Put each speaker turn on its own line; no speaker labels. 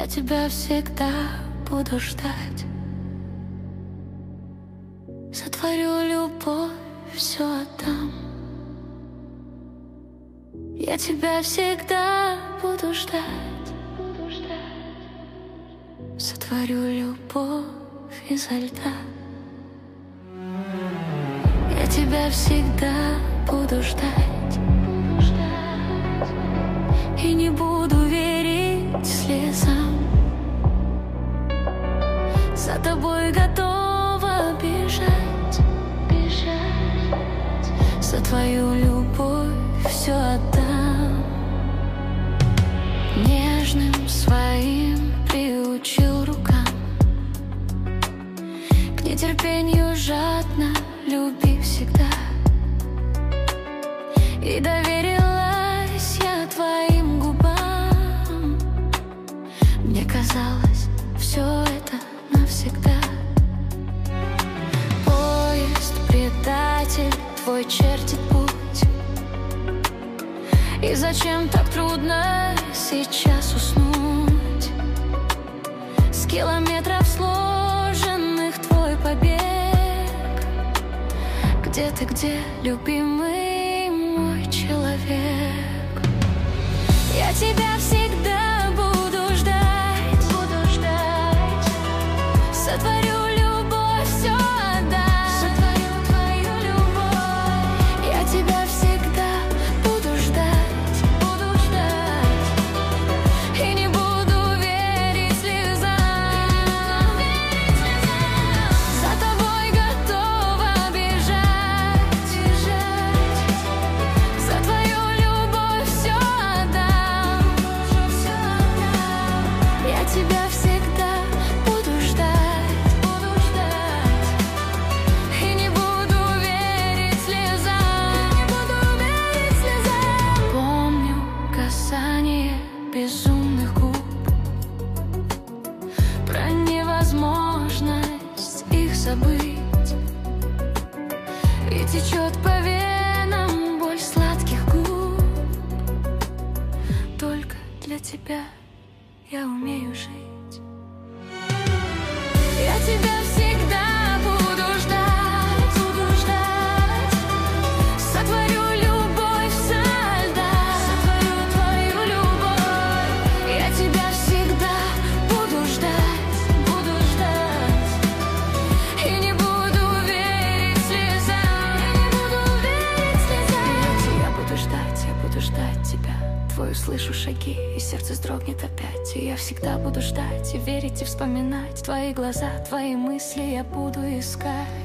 Я тебя всегда буду ждать. За твою любовь все отдам. Я тебя всегда буду ждать. Сотворю любовь изо льда. Я тебя всегда буду ждать. И не буду верить слезам. За тобой готова бежать. За твою любовь все отдам. Нежным своим приучил рукам, к нетерпению жадно люби всегда. И доверилась я твоим губам. Мне казалось, все это навсегда. Поезд, предатель, твой чертит путь. И зачем так трудно сейчас уснуть? С километров сложенных твой побег. Где ты, где, любимый мой человек? Я тебя всегда буду ждать. Сотворю любовь, все отдам. Сотворю твою любовь. Я тебя всегда буду ждать. И не буду верить слезам. За тобой готова бежать. За твою любовь все отдам. Я тебя всегда буду ждать. И не буду верить слезам. Помню касание безумных губ, про невозможность их забыть. И течет по венам боль сладких губ. Только для тебя я умею жить. Я тебя всегда буду ждать. Сотворю любовь со льда. Сотворю твою любовь. Я тебя всегда буду ждать. И не буду верить слезам. Я буду ждать тебя. Твой услышу шаги, и сердце вздрогнет опять. И я всегда буду ждать, и верить, и вспоминать твои глаза, твои мысли я буду искать.